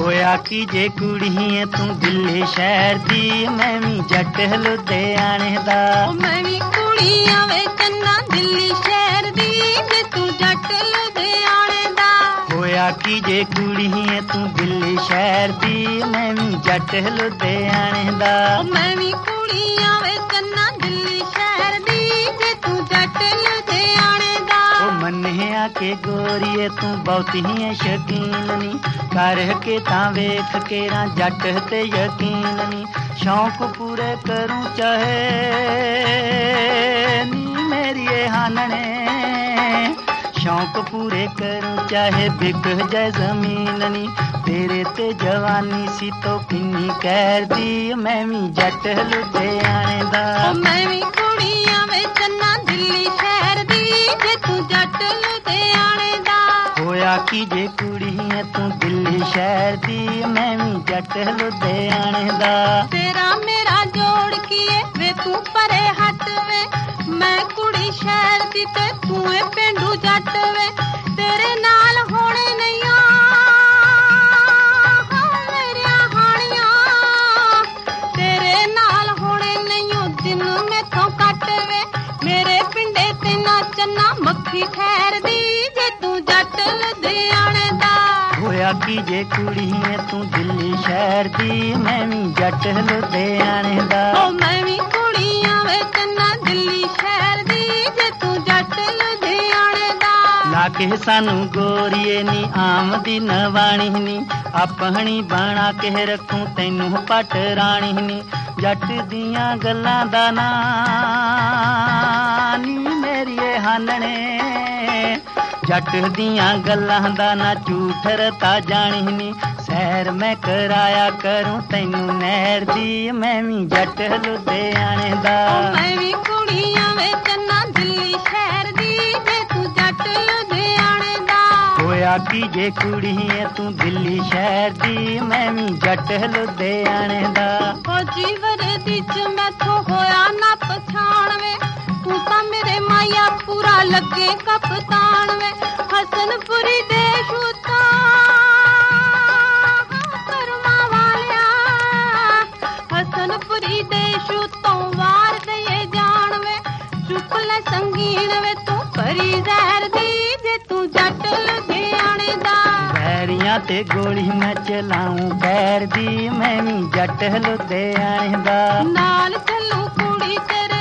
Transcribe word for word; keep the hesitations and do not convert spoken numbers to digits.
ਹੋਇਆ ਕੀ ਜੇ ਕੁੜੀਏ ਤੂੰ ਦਿੱਲੀ ਸ਼ਹਿਰ ਦੀ, ਮੈਂ ਵੀ ਜੱਟ ਲੁਧਿਆਣੇ ਦਾ। ਮੈਂ ਵੀ ਕੁੜੀਆਂ ਵੇ ਚੰਨਾ ਦਿੱਲੀ ਸ਼ਹਿਰ ਦੀ, ਜੇ ਤੂੰ ਜੱਟ ਲੁਧਿਆਣੇ ਦਾ। ਹੋਇਆ ਕੀ ਜੇ ਕੁੜੀਏ ਤੂੰ ਦਿੱਲੀ ਸ਼ਹਿਰ ਦੀ, ਮੈਂ ਵੀ ਜੱਟ ਲੁਧਿਆਣੇ ਦਾ। ਮੈਂ ਵੀ ਕੁੜੀਆਂ ਵੇ ਚੰਨਾ ਦਿੱਲੀ ਸ਼ਹਿਰ ਦੀ, ਜੇ ਤੂੰ ਜੱਟ ਲੁਧਿਆਣੇ ਦਾ। ਉਹ ਮੰਨਿਆ ਕਿ ਗੋਰੀਏ ਤੂੰ ਬਹੁਤੀ ਹੈ ਸ਼ਕੀਨ ਨੀ, ਕਰਕੇ ਤਾਂ ਵੇਖ ਕੇ ਨਾ ਜੱਟ ਤੇ ਯਕੀਨ ਨੀ। ਸ਼ੌਂਕ ਪੂਰੇ ਕਰੂੰ ਚਾਹੇ ਨੀ ਮੇਰੀਏ ਹਾਨਣੇ, ਸ਼ੌਂਕ ਪੂਰੇ ਕਰੂੰ ਚਾਹੇ ਵਿਕ ਜਾਏ ਜ਼ਮੀਨ ਨੀ। ਤੇਰੇ ਤੇ ਜਵਾਨੀ ਸੀ ਤੋ ਕਿੰਨੀ ਕਹਿਰਦੀ, ਮੈਂ ਵੀ ਜੱਟ ਲੁਧਿਆਣੇ ਦਾ। ਮੈਂ ਵੀ ਕੁੜੀਆਂ ਵੇ ਚੰਨਾ ਦਿੱਲੀ ਸ਼ਹਿਰ ਦੀ, ਜੇ ਤੂੰ ਜੱਟ ਲੁਧਿਆਣੇ ਦਾ। ਹੋਇਆ ਕੀ ਜੇ ਕੁੜੀਏ ਤੂੰ ਦਿੱਲੀ ਸ਼ਹਿਰ ਦੀ, ਮੈਂ ਵੀ ਜੱਟ ਲੁਧਿਆਣੇ ਦਾ। ਤੇਰਾ ਮੇਰਾ ਜੋੜ ਕੀਏ ਵੇ ਤੂੰ ਪਰੇ ਹਟ ਵੇ, ਮੈਂ ਕੁੜੀ ਸ਼ਹਿਰ ਦੀ ਤੇ ਤੂੰ ਏ ਪਿੰਡੂ ਜੱਟ ਵੇ। ਤੇਰੇ ਨਾਲ ਹੋਣੇ ਨਹੀਂ ਆ ਮੇਰੀਆਂ ਹਾਣੀਆਂ, ਤੇਰੇ ਨਾਲ ਹੋਣੇ ਨਹੀਂ ਓ ਦਿਨ ਮੈਥੋਂ ਕੱਟ ਵੇ। ਮੇਰੇ ਪਿੰਡੇ ਤੇ ਨਾ ਚੰਨਾ ਮੱਖੀ ਠਹਿਰਦੀ, ਜੇ ਤੂੰ ਜੱਟ ਲੁਧਿਆਣੇ ਦਾ। ਹੋਇਆ ਕੀ ਜੇ ਕੁੜੀਏ ਤੂੰ ਦਿੱਲੀ ਸ਼ਹਿਰ ਦੀ, ਮੈਂ ਵੀ ਜੱਟ ਲੁਧਿਆਣੇ ਦਾ। ਓ ਮੈਂ ਵੀ ਕੁੜੀਆਂ ਵੇ ਚੰਨਾ ਦਿੱਲੀ ਸ਼ਹਿਰ ਦੀ, ਜੇ ਤੂੰ ਜੱਟ ਲੁਧਿਆਣੇ ਦਾ। ਲਾ ਕੇ ਸਾਨੂੰ ਗੋਰੀਏ ਨੀ ਆਮਦੀ ਨਵਾਣੀ ਨੀ, ਆਪਣੀ ਬਣਾ ਕੇ ਰੱਖੂੰ ਤੈਨੂੰ ਪਟ ਰਾਣੀ ਨੀ। ਜੱਟ ਦੀਆਂ ਗੱਲਾਂ ਦਾ ਨਾਂ ਨੀ ਮੇਰੀਏ ਹਾਨਣੇ, ਜੱਟ ਦੀਆਂ ਗੱਲਾਂ ਦਾ ਨਾ ਝੂਠ ਰਤਾ ਜਾਣੀ ਨੀ। ਸੈਰ ਮੈਂ ਕਰਾਇਆ ਕਰੂੰ ਤੈਨੂੰ ਨਹਿਰ ਦੀ, ਮੈਂ ਵੀ ਜੱਟ ਲੁਧਿਆਣੇ ਦਾ। ਮੈਂ ਵੀ ਕੁੜੀਆਂ ਵੇ ਚੰਨਾ ਦਿੱਲੀ ਸ਼ਹਿਰ ਦੀ, ਜੇ ਤੂੰ ਜੱਟ ਲੁਧਿਆਣੇ ਦਾ। ਹੋਇਆ ਕੀ ਜੇ ਕੁੜੀਏ ਤੂੰ ਦਿੱਲੀ ਸ਼ਹਿਰ ਦੀ, ਮੈਂ ਵੀ ਜੱਟ ਲੁਧਿਆਣੇ ਦਾ। ਓ ਜੀਵਰ ਦੀ ਚ ਮੈਥੋਂ ਹੋਇਆ ਨਾ ਪਛਾਣ ਵੇ, ਤੂੰ ਤਾਂ ਮੇਰੇ ਮਾਇਆ ਪੂਰਾ ਲੱਗੇ ਕਪਤਾਨ ਵੇ। ਹਸਨਪੁਰੀ ਦੇਸ਼ ਉਤਾ ਕਰਮਾ ਵਾਲਿਆ, ਹਸਨਪੁਰੀ ਦੇਸ਼ ਉਤੋਂ ਵਾਰ ਦਈਏ ਜਾਣ ਵੇ। ਚੁੱਕ ਲੈ ਸੰਗੀਨ ਵੇ ਤੂੰ ਪਰੀ ਜ਼ਹਿਰ ਦੀ, ਜੇ ਤੂੰ ਜੱਟ ਲੁਧਿਆਣੇ ਦਾ। ਵੈਰੀਆਂ ਤੇ ਗੋਲੀ ਮੈਂ ਚਲਾਉਂ ਬੈਰ ਦੀ, ਮੈਂ ਵੀ ਜੱਟ ਲੁਧਿਆਣੇ ਦਾ। ਨਾਲ ਚੱਲੂ ਕੁੜੀ ਤੇਰੇ